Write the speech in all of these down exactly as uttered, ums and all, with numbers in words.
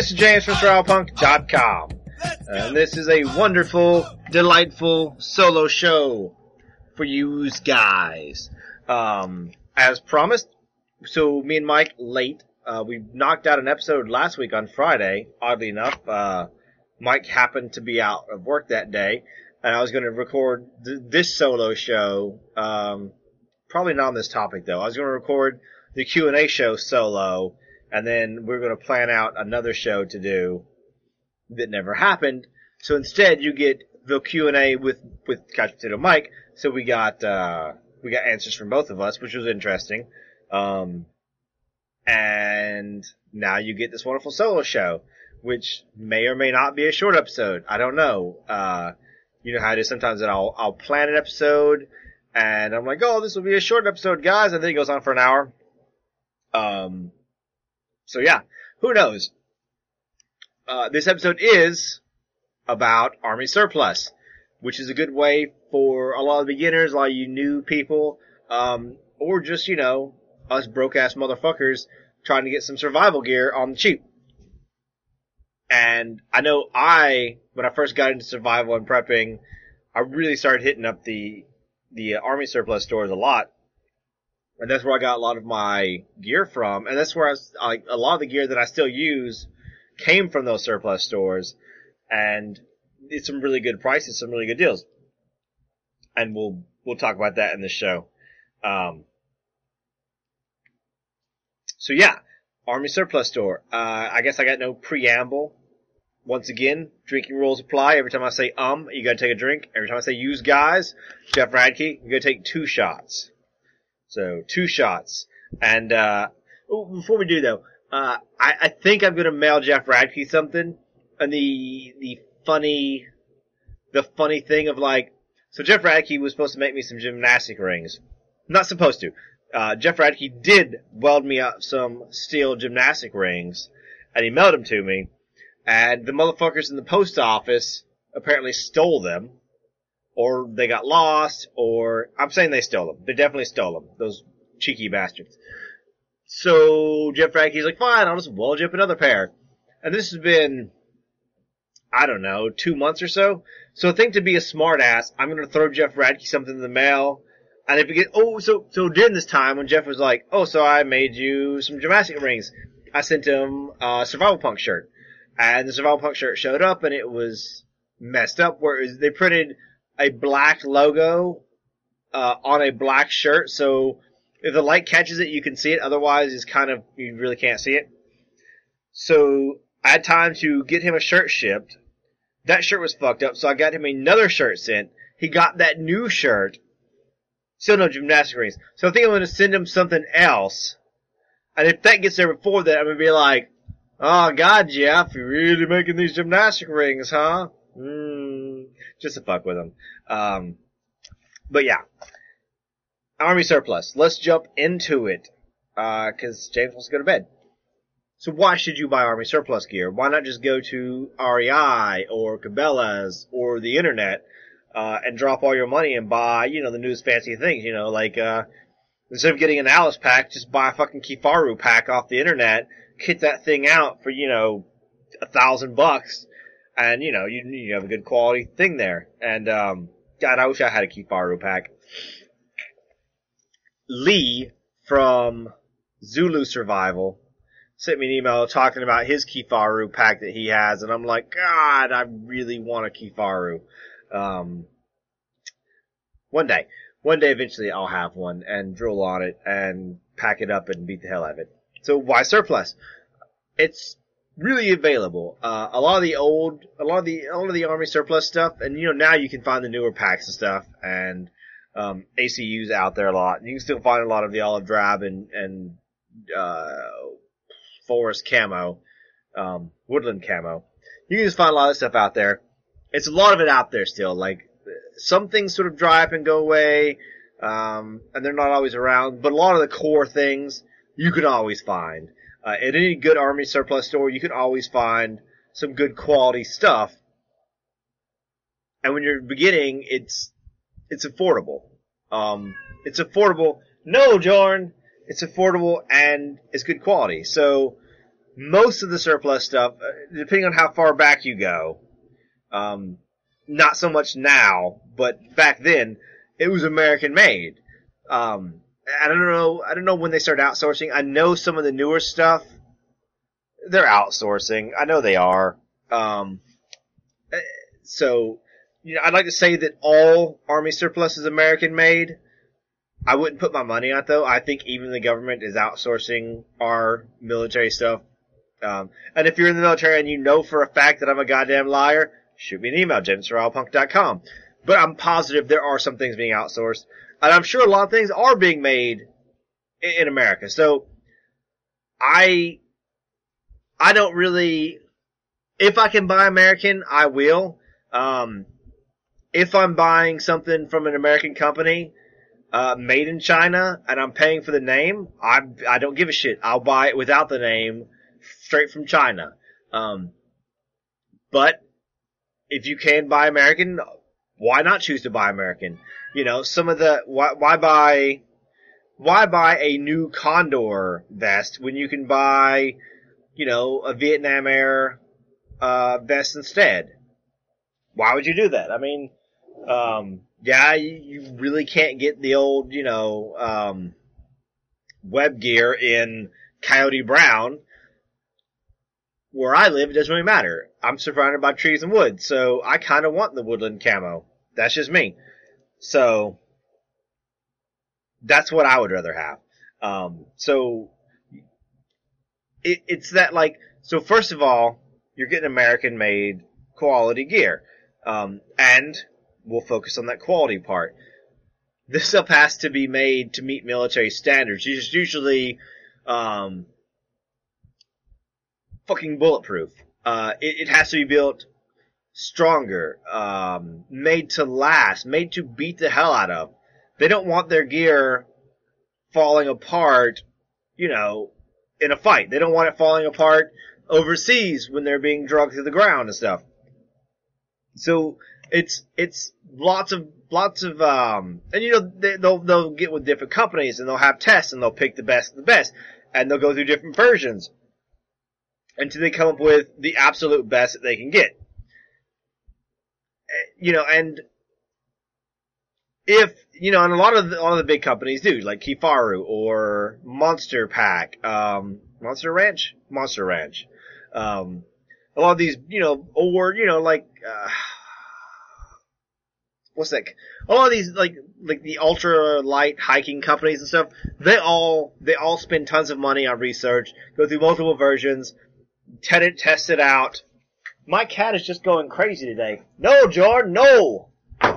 this is James from Survival Punk dot com, and this is a wonderful, delightful solo show for you guys. Um, as promised, so me and Mike late. Uh, we knocked out an episode last week on Friday. Oddly enough, uh, Mike happened to be out of work that day, and I was going to record th- this solo show. Um, probably not on this topic though. I was going to record the Q and A show solo. And then we're going to plan out another show to do that never happened. So instead, you get the Q and A with with Couch Potato Mike. So we got uh, we got answers from both of us, which was interesting. Um, and now you get this wonderful solo show, which may or may not be a short episode. I don't know. Uh, you know how it is sometimes that I'll I'll plan an episode, and I'm like, oh, this will be a short episode, guys, and then it goes on for an hour. Um. So yeah, who knows? Uh, this episode is about Army surplus, which is a good way for a lot of beginners, a lot of you new people, um, or just, you know, us broke-ass motherfuckers trying to get some survival gear on the cheap. And I know I, when I first got into survival and prepping, I really started hitting up the, the uh, Army surplus stores a lot. And that's where I got a lot of my gear from. And that's where I was, like, a lot of the gear that I still use came from those surplus stores. And it's some really good prices, some really good deals. And we'll, we'll talk about that in the show. Um, so yeah, Army surplus store. Uh, I guess I got no preamble. Once again, drinking rules apply. Every time I say um, you gotta take a drink. Every time I say use guys, Jeff Radke, you gotta take two shots. So, two shots. And, uh, oh, before we do though, uh, I, I think I'm gonna mail Jeff Radke something. And the, the funny, the funny thing of like, so Jeff Radke was supposed to make me some gymnastic rings. Not supposed to. Uh, Jeff Radke did weld me up some steel gymnastic rings, and he mailed them to me. And the motherfuckers in the post office apparently stole them. Or they got lost, or I'm saying they stole them. They definitely stole them. Those cheeky bastards. So Jeff Radke's like, fine, I'll just weld you up another pair. And this has been, I don't know, two months or so. So I think to be a smart ass, I'm gonna throw Jeff Radke something in the mail. And if you get, oh, so, so during this time when Jeff was like, oh, so I made you some gymnastic rings, I sent him a Survival Punk shirt. And the Survival Punk shirt showed up and it was messed up where it was, they printed a black logo uh on a black shirt, so if the light catches it, you can see it. Otherwise, it's kind of, you really can't see it. So I had time to get him a shirt shipped. That shirt was fucked up, so I got him another shirt sent. He got that new shirt. Still no gymnastic rings. So I think I'm going to send him something else. And if that gets there before that, I'm going to be like, oh, God, Jeff, you're really making these gymnastic rings, huh? Hmm. Just to fuck with them. Um, but yeah. Army surplus. Let's jump into it. Uh, cause James wants to go to bed. So why should you buy Army surplus gear? Why not just go to R E I or Cabela's or the internet, uh, and drop all your money and buy, you know, the newest fancy things, you know, like, uh, instead of getting an Alice pack, just buy a fucking Kifaru pack off the internet, kit that thing out for, you know, a thousand bucks. And, you know, you, you have a good quality thing there. And, um, God, I wish I had a Kifaru pack. Lee from Zulu Survival sent me an email talking about his Kifaru pack that he has. And I'm like, God, I really want a Kifaru. Um, one day. One day eventually I'll have one and drill on it and pack it up and beat the hell out of it. So why surplus? It's really available. Uh, a lot of the old, a lot of the, a lot of the Army surplus stuff, and you know, now you can find the newer packs and stuff, and, um, A C U's out there a lot. You can still find a lot of the olive drab and, and, uh, forest camo, um, woodland camo. You can just find a lot of stuff out there. It's a lot of it out there still. Like, some things sort of dry up and go away, um, and they're not always around, but a lot of the core things you can always find. Uh, at any good Army surplus store, you can always find some good quality stuff. And when you're beginning, it's, it's affordable. Um, it's affordable. No, Jorn! It's affordable and it's good quality. So, most of the surplus stuff, depending on how far back you go, um, not so much now, but back then, it was American made. Um, I don't know, I don't know when they started outsourcing. I know some of the newer stuff, they're outsourcing. I know they are. Um, so, you know, I'd like to say that all Army surplus is American made. I wouldn't put my money on it, though. I think even the government is outsourcing our military stuff. Um, and if you're in the military and you know for a fact that I'm a goddamn liar, shoot me an email, james at punk dot com. But I'm positive there are some things being outsourced. And I'm sure a lot of things are being made in America. So, I, I don't really, if I can buy American, I will. Um, if I'm buying something from an American company, uh, made in China, and I'm paying for the name, I, I don't give a shit. I'll buy it without the name, straight from China. Um, but, if you can buy American, why not choose to buy American? You know, some of the, why, why buy, why buy a new Condor vest when you can buy, you know, a Vietnam Air, uh, vest instead? Why would you do that? I mean, um, yeah, you, you really can't get the old, you know, um, web gear in Coyote Brown. Where I live, it doesn't really matter. I'm surrounded by trees and woods, so I kind of want the woodland camo. That's just me. So, that's what I would rather have. Um, so, it, it's that like, so first of all, you're getting American-made quality gear. Um, and we'll focus on that quality part. This stuff has to be made to meet military standards. It's usually, um, fucking bulletproof. Uh, it, it has to be built stronger, um, made to last, made to beat the hell out of. They don't want their gear falling apart, you know, in a fight. They don't want it falling apart overseas when they're being drugged to the ground and stuff. So, it's, it's lots of, lots of, um, and you know, they, they'll, they'll get with different companies and they'll have tests and they'll pick the best of the best. And they'll go through different versions until they come up with the absolute best that they can get. You know, and if, you know, and a lot of the, a lot of the big companies do, like Kifaru or Monster Pack, um, Monster Ranch? Monster Ranch. Um, a lot of these, you know, or, you know, like, uh, what's that? A lot of these, like, like the ultra light hiking companies and stuff, they all, they all spend tons of money on research, go through multiple versions, Test it, test it out. My cat is just going crazy today. No, Jordan, no!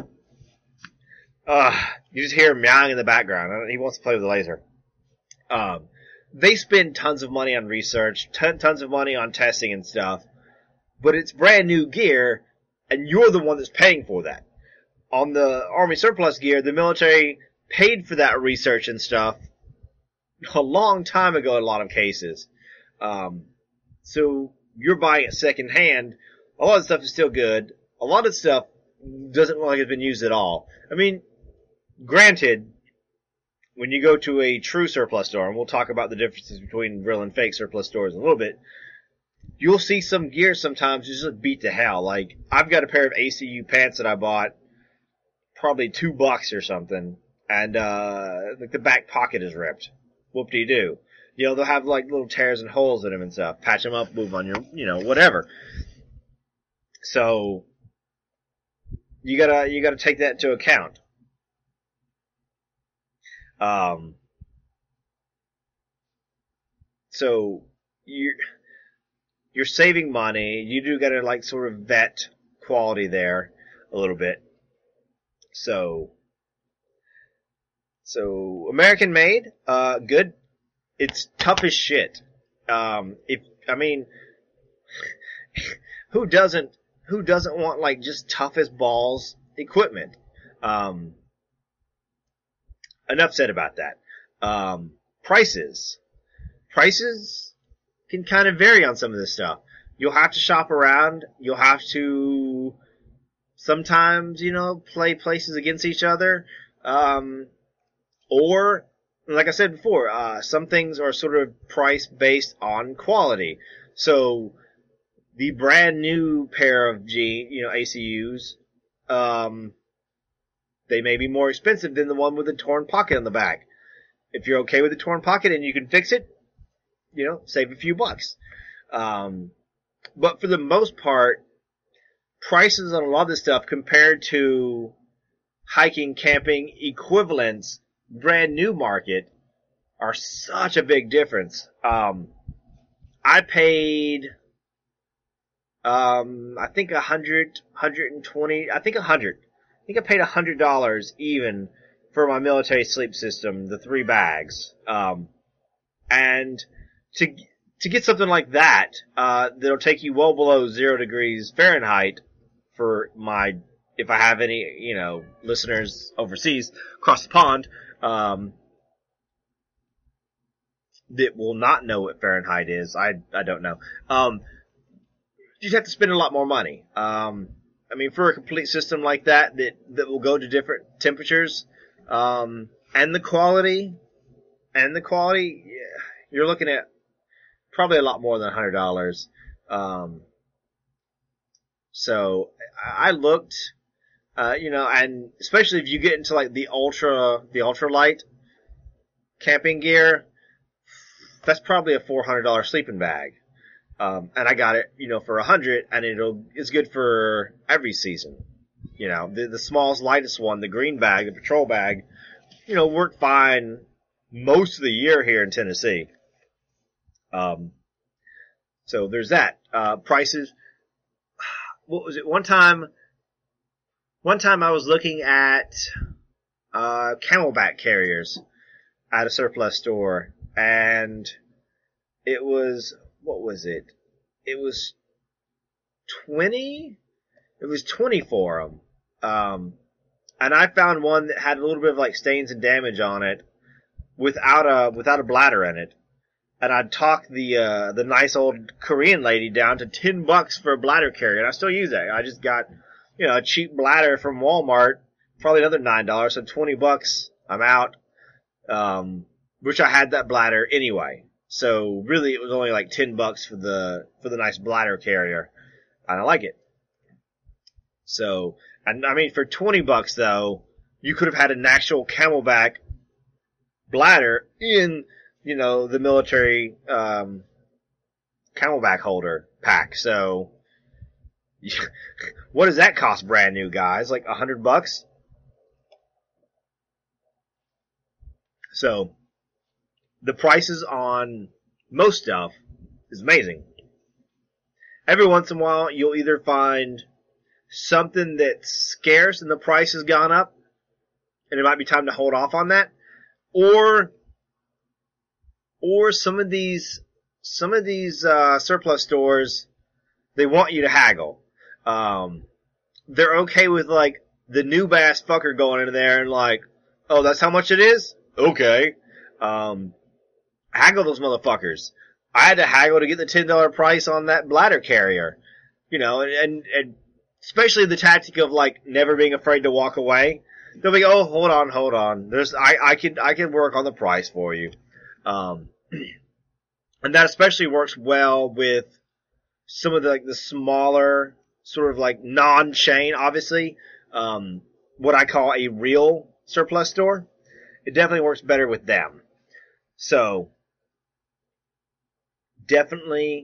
Uh, you just hear him meowing in the background. He wants to play with the laser. Um, they spend tons of money on research, ton, tons of money on testing and stuff, but it's brand new gear, and you're the one that's paying for that. On the Army surplus gear, the military paid for that research and stuff a long time ago in a lot of cases. Um, So, you're buying it second hand. A lot of stuff is still good. A lot of stuff doesn't look like it's been used at all. I mean, granted, when you go to a true surplus store, and we'll talk about the differences between real and fake surplus stores in a little bit, you'll see some gear sometimes just beat to hell. Like, I've got a pair of A C U pants that I bought, probably two bucks or something, and, uh, like the back pocket is ripped. Whoop-de-doo. You know, they'll have like little tears and holes in them and stuff. Patch them up, move on your, you know, whatever. So, you gotta, you gotta take that into account. Um, so, you're, you're saving money. You do gotta like sort of vet quality there a little bit. So, so, American made, uh, good. It's tough as shit. Um, if, I mean, who doesn't, who doesn't want like just tough as balls equipment? Um, enough said about that. Um, prices. Prices can kind of vary on some of this stuff. You'll have to shop around. You'll have to sometimes, you know, play places against each other. Um, or like I said before, uh, some things are sort of price based on quality. So the brand new pair of G, you know, A C Us, um, they may be more expensive than the one with the torn pocket on the back. If you're okay with the torn pocket and you can fix it, you know, save a few bucks. Um, but for the most part, prices on a lot of this stuff compared to hiking, camping equivalents, brand new market, are such a big difference. Um, I paid, um, I think a hundred, hundred and twenty, I think a hundred. I think I paid a hundred dollars even for my military sleep system, the three bags. Um, and to, to get something like that, uh, that'll take you well below zero degrees Fahrenheit for my, if I have any, you know, listeners overseas across the pond, um, that will not know what Fahrenheit is. I, I don't know. Um, you'd have to spend a lot more money. Um, I mean, for a complete system like that, that, that will go to different temperatures, um, and the quality, and the quality, yeah, you're looking at probably a lot more than a hundred dollars. Um, so I looked, uh, you know, and especially if you get into like the ultra, the ultralight camping gear, that's probably a four hundred dollars sleeping bag. Um, and I got it, you know, for a hundred, and it'll, it's good for every season. You know, the, the smallest, lightest one, the green bag, the patrol bag, you know, worked fine most of the year here in Tennessee. Um, so there's that. Uh, prices, what was it? One time, one time I was looking at, uh, Camelback carriers at a surplus store, and it was, what was it? It was twenty? It was twenty for them. Um, and I found one that had a little bit of like stains and damage on it without a, without a bladder in it. And I'd talk the, uh, the nice old Korean lady down to ten bucks for a bladder carrier. And I still use that. I just got, you know, a cheap bladder from Walmart, probably another nine dollars. So twenty bucks, I'm out. Um, which I had that bladder anyway. So really it was only like ten bucks for the, for the nice bladder carrier. And I like it. So, and I mean for twenty bucks though, you could have had an actual Camelback bladder in, you know, the military, um, Camelback holder pack. So, what does that cost brand new, guys? Like a hundred bucks? So, the prices on most stuff is amazing. Every once in a while, you'll either find something that's scarce and the price has gone up, and it might be time to hold off on that, or, or some of these, some of these, uh, surplus stores, they want you to haggle. Um, they're okay with like the noob ass fucker going in there and like, oh, that's how much it is? Okay. Um, haggle those motherfuckers. I had to haggle to get the ten dollars price on that bladder carrier. You know, and, and especially the tactic of like never being afraid to walk away. They'll be, oh, hold on, hold on. There's, I, I can, I can work on the price for you. Um, and that especially works well with some of the, like, the smaller, sort of like non-chain, obviously, um, what I call a real surplus store. It definitely works better with them. So, definitely,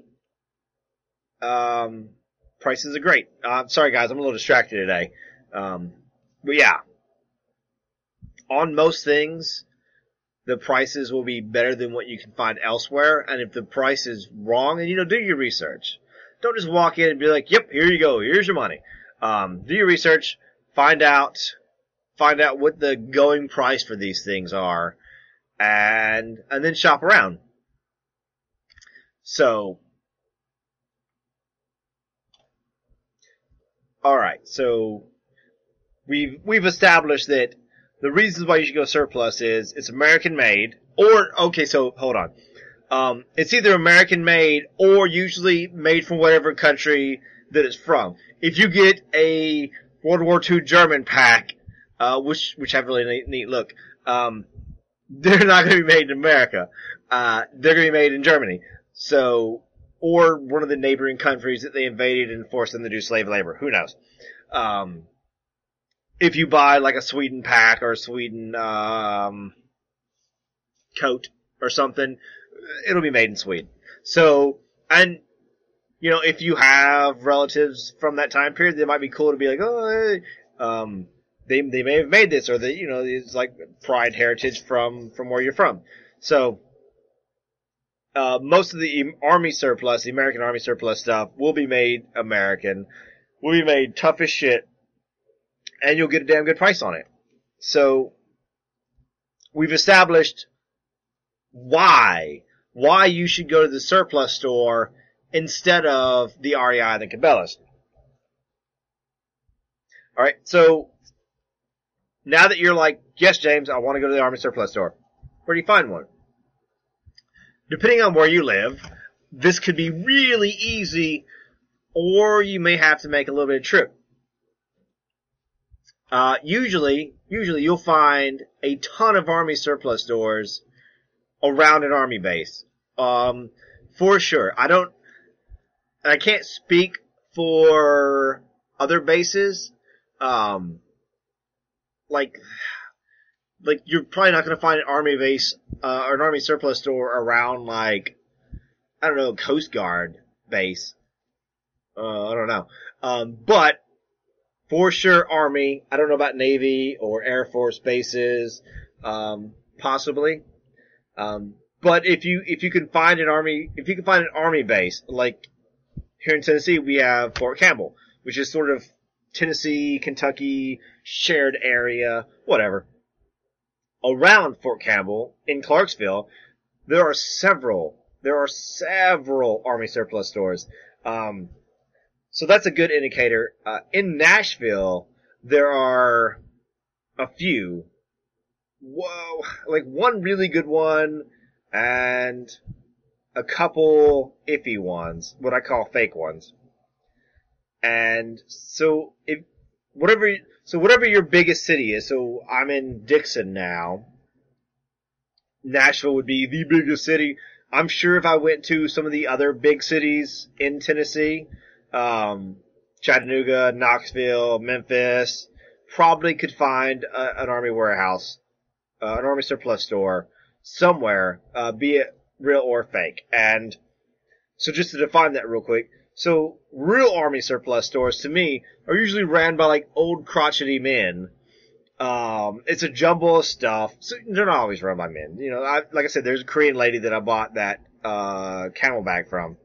um, prices are great. Uh, sorry guys, I'm a little distracted today. Um, but yeah. On most things, the prices will be better than what you can find elsewhere. And if the price is wrong, then, you know, do your research. Don't just walk in and be like, yep, here you go. Here's your money. Um, do your research. Find out, find out what the going price for these things are. And, and then shop around. So, alright, so, we've, we've established that the reasons why you should go surplus is it's American made, or, okay, so, hold on. Um, it's either American made or usually made from whatever country that it's from. If you get a World War Two German pack, uh, which, which have really neat, neat look, um, they're not going to be made in America. Uh, they're going to be made in Germany. So, or one of the neighboring countries that they invaded and forced them to do slave labor. Who knows? Um, if you buy like a Sweden pack or a Sweden, um, coat or something, it'll be made in Sweden. So, and, you know, if you have relatives from that time period, it might be cool to be like, oh, hey, um, they, they may have made this, or they, you know, it's like pride heritage from, from where you're from. So, uh, most of the army surplus, the American army surplus stuff will be made American, will be made tough as shit, and you'll get a damn good price on it. So, we've established why, why you should go to the surplus store instead of the R E I and the Cabela's. Alright, so, now that you're like, yes, James, I want to go to the army surplus store, where do you find one? Depending on where you live, this could be really easy, or you may have to make a little bit of trip. Uh, usually, usually you'll find a ton of army surplus stores around an army base. Um, for sure. I don't, I can't speak for other bases. Um, like, like you're probably not going to find an army base, uh, or an army surplus store around like, I don't know, Coast Guard base. Uh, I don't know. Um, but, for sure Army. I don't know about Navy or Air Force bases, um, possibly. Um, but if you, if you can find an Army, if you can find an Army base, like here in Tennessee we have Fort Campbell, which is sort of Tennessee, Kentucky, shared area, whatever. Around Fort Campbell, in Clarksville, there are several, there are several Army surplus stores. Um, So that's a good indicator. Uh, in Nashville, there are a few. Whoa, like one really good one and a couple iffy ones, what I call fake ones. And so if whatever, so whatever your biggest city is, so I'm in Dixon now. Nashville would be the biggest city. I'm sure if I went to some of the other big cities in Tennessee, Um, Chattanooga, Knoxville, Memphis, probably could find a, an army warehouse, uh, an army surplus store somewhere, uh, be it real or fake. And so just to define that real quick, so real army surplus stores to me are usually ran by like old crotchety men. Um, it's a jumble of stuff. So they're not always run by men. You know, I, like I said, there's a Korean lady that I bought that, uh, Camelback from.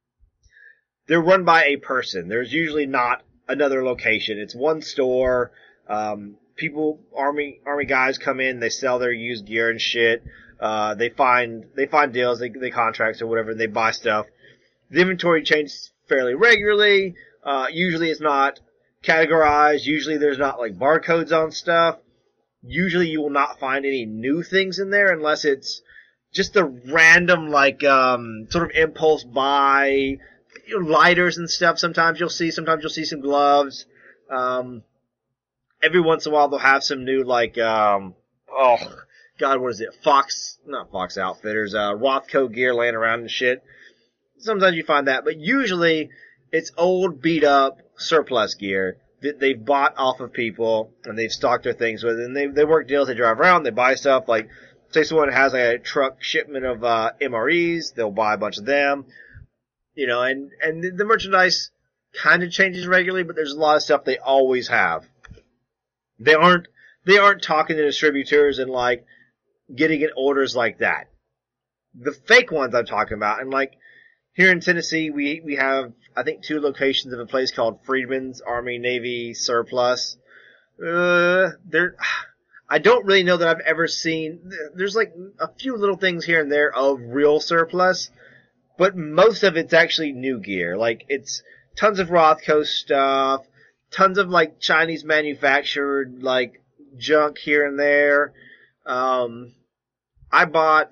They're run by a person. There's usually not another location. It's one store. Um, people, army, army guys come in, they sell their used gear and shit. Uh, they find, they find deals, they, they contracts or whatever, and they buy stuff. The inventory changes fairly regularly. Uh, usually it's not categorized. Usually there's not like barcodes on stuff. Usually you will not find any new things in there unless it's just a random like, um, sort of impulse buy, lighters and stuff. Sometimes you'll see, sometimes you'll see some gloves. Um, every once in a while they'll have some new like, um, oh God, what is it? Fox, not Fox Outfitters, uh, Rothco gear laying around and shit. Sometimes you find that, but usually it's old beat up surplus gear that they've bought off of people and they've stocked their things with, and they, they work deals, they drive around, they buy stuff like, say someone has a truck shipment of, uh, M R Es, they'll buy a bunch of them. You know, and, and the merchandise kind of changes regularly, but there's a lot of stuff they always have. They aren't, they aren't talking to distributors and like getting in orders like that. The fake ones I'm talking about, and like here in Tennessee, we, we have, I think, two locations of a place called Freedman's Army Navy Surplus. Uh, there, I don't really know that I've ever seen, there's like a few little things here and there of real surplus. But most of it's actually new gear. Like, it's tons of Rothco stuff, tons of, like, Chinese manufactured, like, junk here and there. Um, I bought,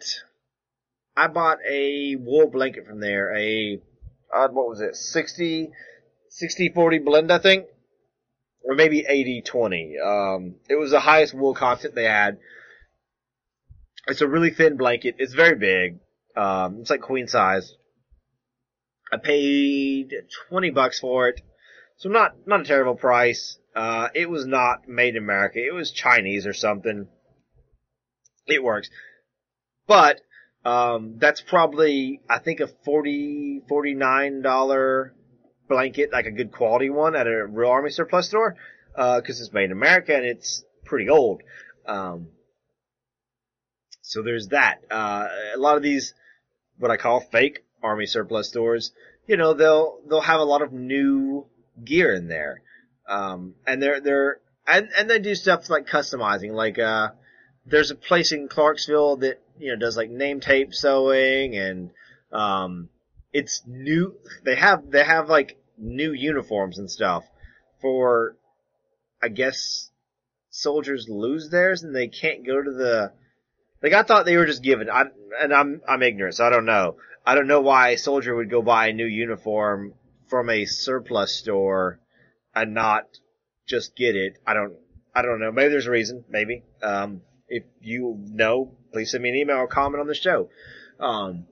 I bought a wool blanket from there, a, uh, what was it, sixty, sixty forty blend, I think? Or maybe eighty twenty. Um, it was the highest wool content they had. It's a really thin blanket. It's very big. Um, it's like queen size. I paid twenty bucks for it. So not, not a terrible price. Uh, it was not made in America. It was Chinese or something. It works. But, um, that's probably, I think a forty, forty-nine dollar blanket, like a good quality one at a real Army surplus store. Uh, cause it's made in America and it's pretty old. Um, so there's that. Uh, a lot of these, what I call fake Army surplus stores, you know, they'll, they'll have a lot of new gear in there. Um, and they're, they're, and, and they do stuff like customizing, like, uh, there's a place in Clarksville that, you know, does like name tape sewing and, um, it's new, they have, they have like new uniforms and stuff for, I guess, soldiers lose theirs and they can't go to the, like I thought they were just given, I, and I'm, I'm ignorant, so I don't know. I don't know why a soldier would go buy a new uniform from a surplus store and not just get it. I don't, I don't know. Maybe there's a reason. Maybe. Um, if you know, please send me an email or comment on the show. Um,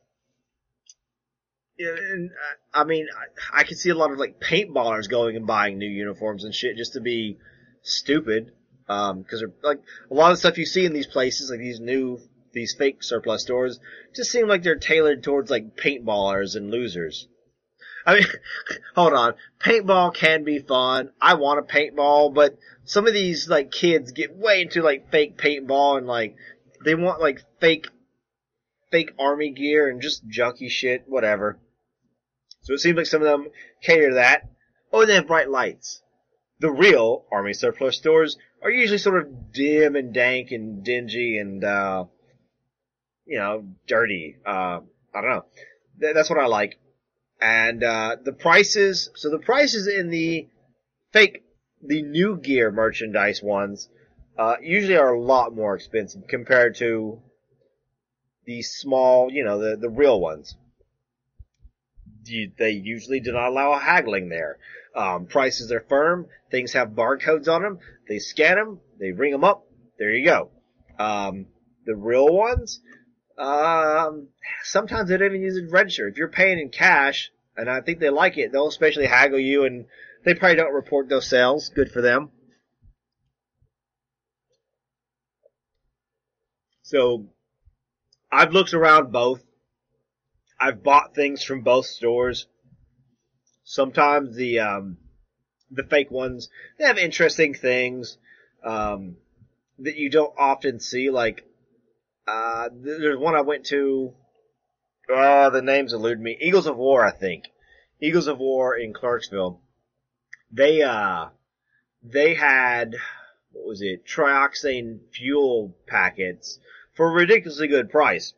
yeah, and I mean, I, I can see a lot of like paintballers going and buying new uniforms and shit just to be stupid. Um, cause they're like a lot of stuff you see in these places, like these new, these fake surplus stores, just seem like they're tailored towards like paintballers and losers. I mean, hold on. Paintball can be fun. I want a paintball, but some of these, like, kids get way into, like, fake paintball and, like, they want, like, fake, fake army gear and just junky shit, whatever. So it seems like some of them cater to that. Oh, and they have bright lights. The real Army surplus stores are usually sort of dim and dank and dingy and, uh, you know, dirty. Uh, I don't know. Th- that's what I like. And, uh, the prices, so the prices in the fake, the new gear merchandise ones, uh, usually are a lot more expensive compared to the small, you know, the, the real ones. They usually do not allow haggling there. Um, prices are firm. Things have barcodes on them. They scan them. They ring them up. There you go. Um, the real ones, um, sometimes they don't even use a register. If you're paying in cash, and I think they like it, they'll especially haggle you, and they probably don't report those sales. Good for them. So, I've looked around both. I've bought things from both stores. Sometimes the, um, the fake ones, they have interesting things, um, that you don't often see, like, uh, there's one I went to, oh, the names elude me. Eagles of War, I think. Eagles of War in Clarksville. They, uh, they had, what was it, trioxane fuel packets for a ridiculously good price.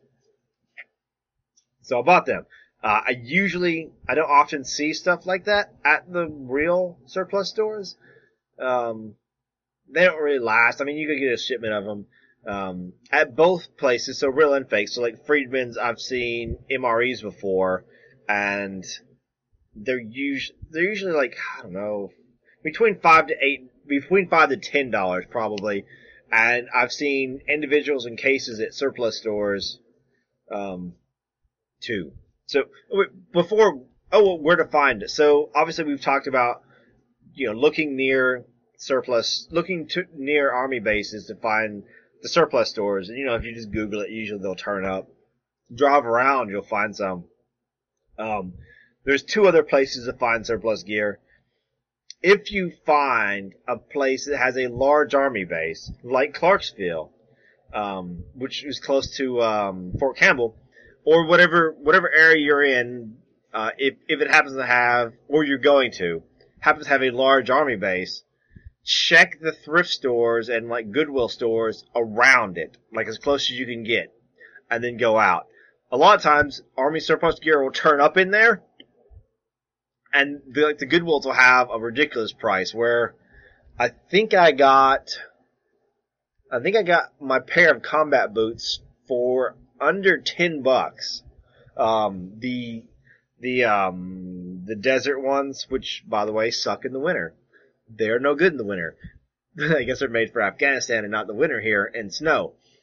So I bought them. Uh, I usually, I don't often see stuff like that at the real surplus stores. Um, they don't really last. I mean, you could get a shipment of them. Um, at both places, so real and fake. So like Friedman's, I've seen M R Es before, and they're usually, they're usually like, I don't know, between five to eight, between five to ten dollars probably. And I've seen individuals and cases at surplus stores, um, too. So, before, oh, where to find it. So, obviously we've talked about, you know, looking near surplus, looking to, near army bases to find the surplus stores. And, you know, if you just Google it, usually they'll turn up. Drive around, you'll find some. Um, there's two other places to find surplus gear. If you find a place that has a large army base, like Clarksville, um, which is close to, um, Fort Campbell, or whatever, whatever area you're in, uh, if, if it happens to have, or you're going to, happens to have a large army base, check the thrift stores and like Goodwill stores around it, like as close as you can get, and then go out. A lot of times, army surplus gear will turn up in there, and the, like the Goodwills will have a ridiculous price, where I think I got, I think I got my pair of combat boots for under ten bucks. Um, the, the, um, the desert ones, which, by the way, suck in the winter. They're no good in the winter. I guess they're made for Afghanistan and not the winter here and snow.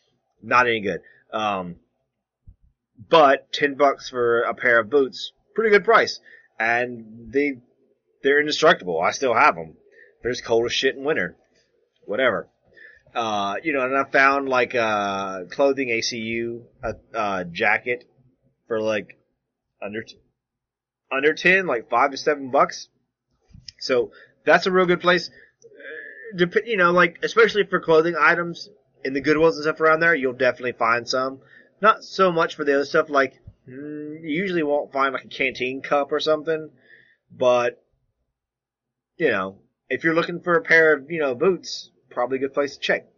not any good. Um, but ten bucks for a pair of boots, pretty good price. And they, they're indestructible. I still have them. They're just cold as shit in winter. Whatever. Uh, you know, and I found like, uh, clothing A C U, a, uh, jacket for like under, t- under ten, like five to seven bucks. So that's a real good place. Uh, dep- you know, like, especially for clothing items in the Goodwills and stuff around there, you'll definitely find some. Not so much for the other stuff, like, mm, you usually won't find like a canteen cup or something, but, you know, if you're looking for a pair of, you know, boots, probably a good place to check.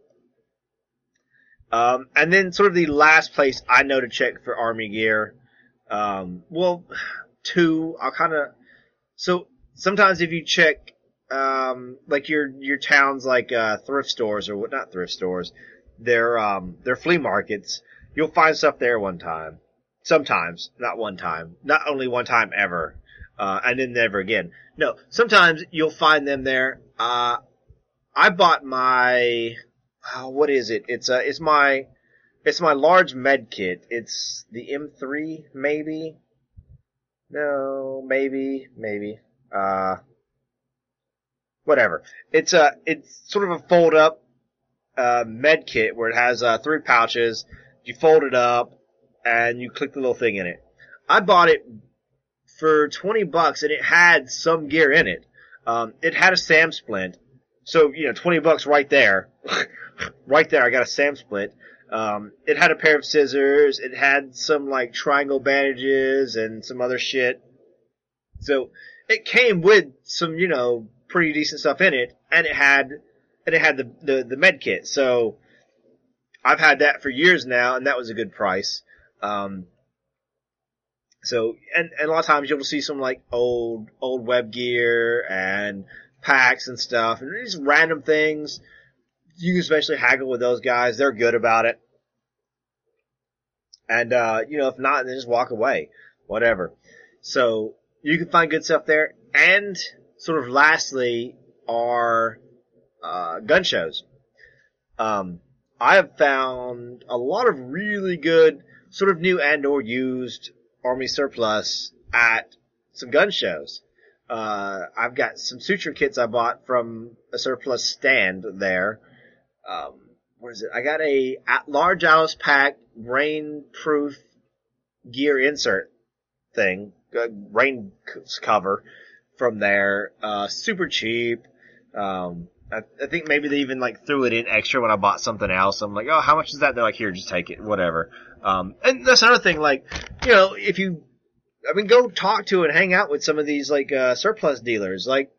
Um, and then sort of the last place I know to check for Army gear, um, well, two, I'll kind of, so sometimes if you check, um, like your, your towns like, uh, thrift stores or what, not thrift stores, they're, um, they're flea markets, you'll find stuff there one time. Sometimes, not one time, not only one time ever, uh, and then never again. No, sometimes you'll find them there. Uh, I bought my, oh, what is it? It's uh, it's my, it's my large med kit. It's the M three, maybe? No, maybe, maybe. Uh, whatever. It's a, it's sort of a fold up, uh, med kit where it has, uh, three pouches. You fold it up and you click the little thing in it. I bought it for twenty bucks and it had some gear in it. Um, it had a SAM splint. So, you know, twenty bucks right there. Right there, I got a SAM splint. Um, it had a pair of scissors. It had some, like, triangle bandages and some other shit. So, it came with some, you know, pretty decent stuff in it. And it had, and it had the, the, the med kit. So, I've had that for years now, and that was a good price. Um, so, and, and a lot of times you'll see some, like, old, old web gear and packs and stuff, and just random things. You can especially haggle with those guys. They're good about it. And, uh, you know, if not, then just walk away. Whatever. So, you can find good stuff there. And, sort of lastly, are, uh, gun shows. Um, I have found a lot of really good, sort of new and or used Army surplus at some gun shows. Uh, I've got some suture kits I bought from a surplus stand there. Um, what is it? I got a large Alice pack rain-proof gear insert thing, uh, rain cover from there. Uh, super cheap. Um, I, I think maybe they even like threw it in extra when I bought something else. I'm like, oh, how much is that? They're like, here, just take it, whatever. Um, and that's another thing, like, you know, if you, I mean, go talk to and hang out with some of these, like, uh, surplus dealers. Like,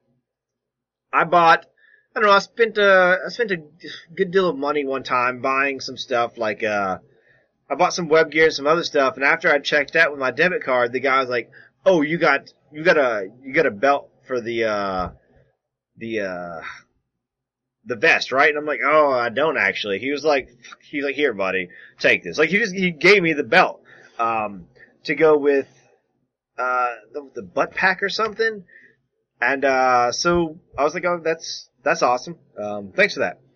I bought, I don't know, I spent, uh, I spent a good deal of money one time buying some stuff, like, uh, I bought some web gear and some other stuff, and after I checked out with my debit card, the guy was like, oh, you got, you got a, you got a belt for the, uh, the, uh, the vest, right? And I'm like, oh, I don't actually. He was like, he's like, here, buddy, take this. Like, he just, he gave me the belt, um, to go with, uh, the, the butt pack or something. And, uh, so I was like, oh, that's, that's awesome. Um, thanks for that.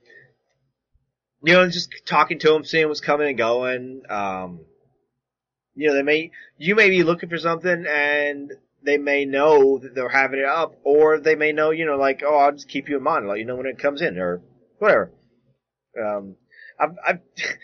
You know, just talking to him, seeing what's coming and going. Um, you know, they may, you may be looking for something and they may know that they're having it up, or they may know, you know, like, oh, I'll just keep you in mind, let you know when it comes in, or whatever. Um, I've, I've,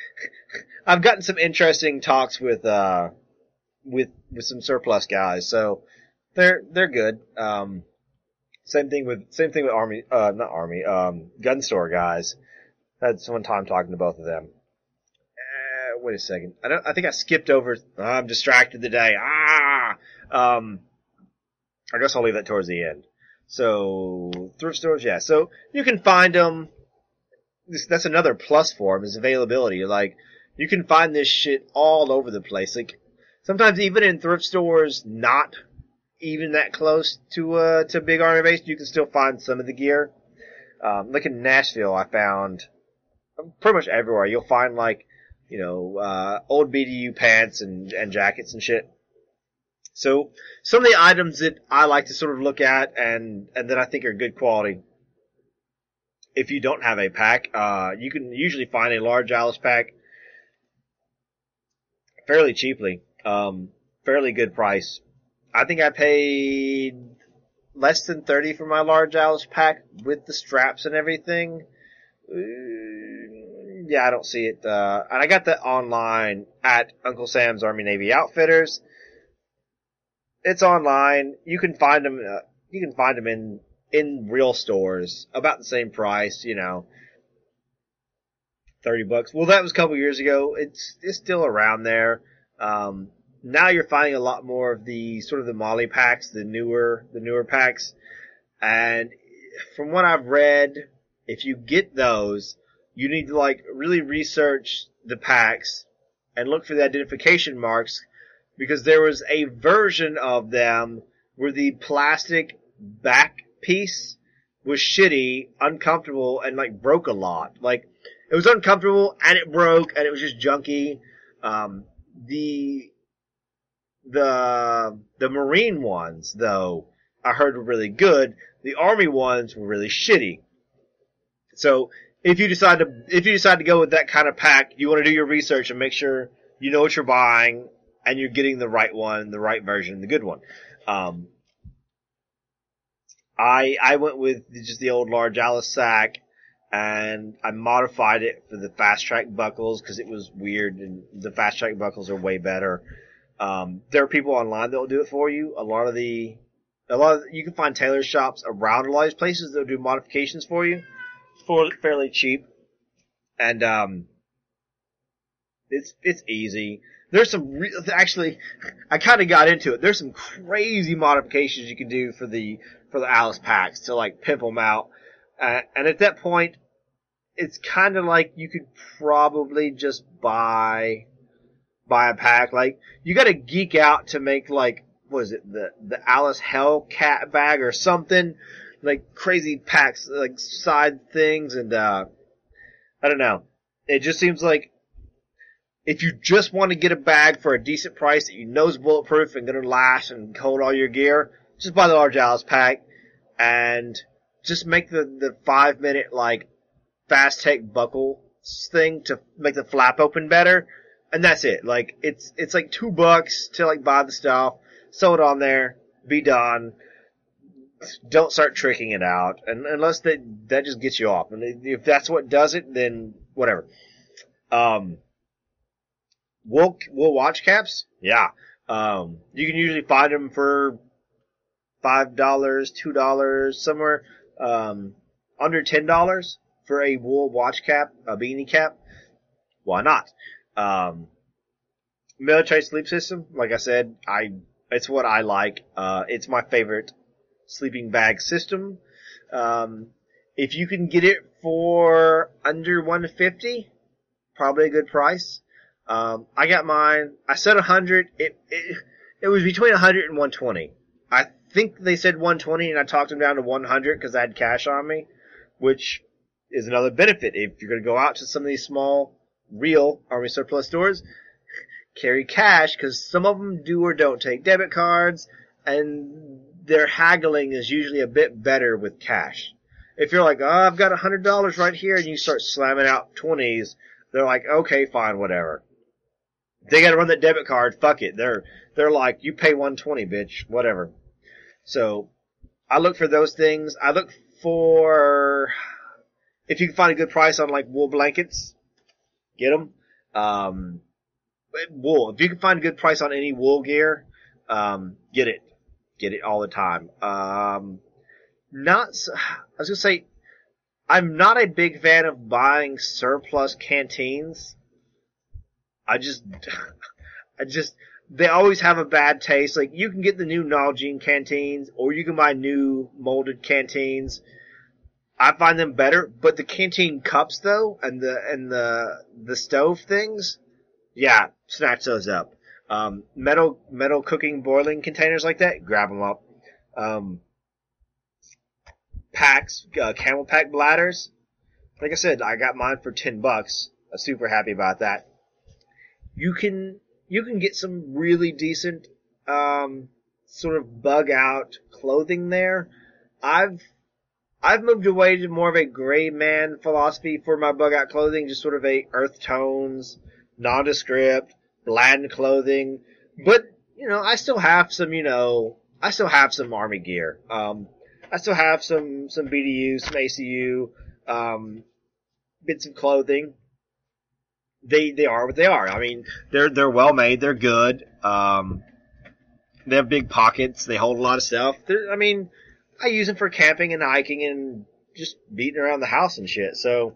I've gotten some interesting talks with, uh, with, with some surplus guys, so they're, they're good. Um, same thing with, same thing with Army, uh, not Army, um, gun store guys. I had some time talking to both of them. Uh, wait a second. I don't, I think I skipped over, I'm distracted today. Ah! Um, I guess I'll leave that towards the end. So, thrift stores, yeah. So, you can find them. This, that's another plus for them, is availability. Like, you can find this shit all over the place. Like, sometimes even in thrift stores not even that close to, uh, to big army base, you can still find some of the gear. Um, like in Nashville, I found pretty much everywhere. You'll find, like, you know, uh, old B D U pants and, and jackets and shit. So, some of the items that I like to sort of look at and, and that I think are good quality, if you don't have a pack, uh, you can usually find a large Alice pack fairly cheaply. Um, fairly good price. I think I paid less than thirty for my large Alice pack with the straps and everything. Uh, yeah, I don't see it. Uh, and I got that online at Uncle Sam's Army Navy Outfitters. It's online. You can find them. Uh, you can find them in in real stores about the same price. You know, thirty bucks. Well, that was a couple years ago. It's it's still around there. Um, now you're finding a lot more of the sort of the Molly packs, the newer the newer packs, and from what I've read, if you get those, you need to like really research the packs and look for the identification marks, because there was a version of them where the plastic back piece was shitty, uncomfortable, and like broke a lot. Like, it was uncomfortable and it broke and it was just junky. Um, the, the, the Marine ones, though, I heard were really good. The Army ones were really shitty. So, if you decide to, if you decide to go with that kind of pack, you want to do your research and make sure you know what you're buying and you're getting the right one, the right version, the good one. Um, I, I went with just the old large Alice sack, and I modified it for the fast track buckles because it was weird, and the fast track buckles are way better. Um, there are people online that will do it for you. A lot of the, a lot of, you can find tailor shops around a lot of these places that will do modifications for you for fairly cheap. And, um, it's, it's easy. There's some re- actually, I kind of got into it. There's some crazy modifications you can do for the, for the Alice packs to like pimp them out. Uh, and at that point, it's kind of like you could probably just buy, buy a pack. Like, you gotta geek out to make like, what is it, the, the Alice Hellcat bag or something. Like crazy packs, like side things, and, uh, I don't know. It just seems like if you just want to get a bag for a decent price that you know is bulletproof and gonna last and hold all your gear, just buy the large Alice pack and just make the, the five minute, like, fast take buckle thing to make the flap open better. And that's it. Like, it's, it's like two bucks to, like, buy the stuff, sew it on there, be done. Don't start tricking it out. And unless that, that just gets you off. And if that's what does it, then whatever. Um, wool, wool watch caps? Yeah. Um, you can usually find them for five dollars, two dollars, somewhere, um, under ten dollars for a wool watch cap, a beanie cap. Why not? Um, military sleep system, like I said, I, it's what I like. Uh, it's my favorite sleeping bag system. Um, if you can get it for under one hundred fifty dollars, probably a good price. Um, I got mine, I said one hundred, it, it, it was between one hundred and one hundred twenty. I think they said one hundred twenty and I talked them down to one hundred because I had cash on me, which is another benefit. If you're going to go out to some of these small, real Army surplus stores, carry cash, because some of them do or don't take debit cards, and their haggling is usually a bit better with cash. If you're like, oh, I've got one hundred dollars right here, and you start slamming out twenties, they're like, okay, fine, whatever. They gotta run that debit card, fuck it. They're, they're like, you pay one hundred twenty, bitch, whatever. So, I look for those things. I look for, if you can find a good price on like wool blankets, get them. Um, wool. If you can find a good price on any wool gear, um, get it. Get it all the time. Um, not, I was gonna say, I'm not a big fan of buying surplus canteens. I just, I just, they always have a bad taste. Like, you can get the new Nalgene canteens, or you can buy new molded canteens. I find them better, but the canteen cups though, and the, and the, the stove things, yeah, snatch those up. Um, metal, metal cooking, boiling containers like that, grab them up. Um, packs, uh, camel pack bladders. Like I said, I got mine for ten bucks. I'm super happy about that. You can, you can get some really decent, um, sort of bug out clothing there. I've, I've moved away to more of a gray man philosophy for my bug out clothing, just sort of a earth tones, nondescript, bland clothing. But, you know, I still have some, you know, I still have some Army gear. Um, I still have some, some B D U, some A C U, um, bits of clothing. They, they are what they are. I mean, they're, they're well made, they're good. Um, they have big pockets, they hold a lot of stuff. They're, I mean, I use them for camping and hiking and just beating around the house and shit, so.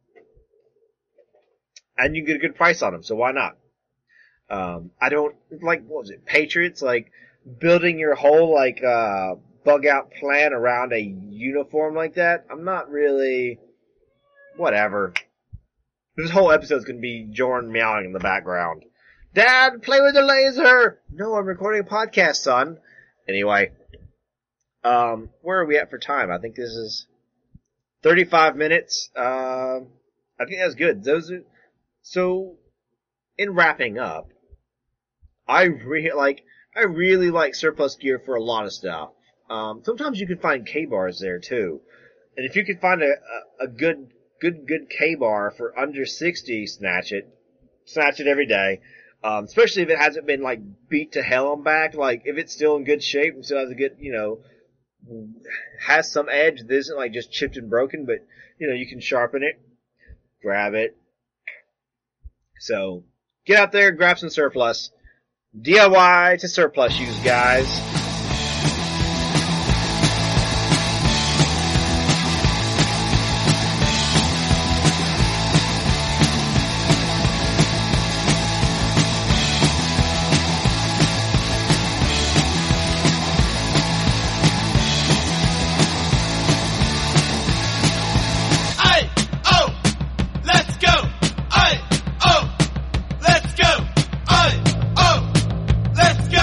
And you can get a good price on them, so why not? Um, I don't, like, what was it, Patriots, like, building your whole, like, uh, bug out plan around a uniform like that. I'm not really, whatever. This whole episode's gonna be Jordan meowing in the background. Dad, play with the laser! No, I'm recording a podcast, son. Anyway, um, where are we at for time? I think this is thirty-five minutes. Uh, I think that's good. Those are, so, in wrapping up, I re- like, I really like surplus gear for a lot of stuff. Um, sometimes you can find K-bars there too. And if you can find a, a, a good, good, good K-bar for under sixty, snatch it. Snatch it every day. Um, especially if it hasn't been, like, beat to hell and back. Like, if it's still in good shape and still has a good, you know, has some edge that isn't, like, just chipped and broken, but, you know, you can sharpen it. Grab it. So, get out there, grab some surplus. D I Y to surplus use, guys.